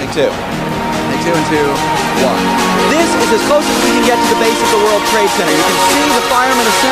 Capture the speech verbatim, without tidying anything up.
Take two. Take two and two, one. This is as close as we can get to the base of the World Trade Center. You can see the firemen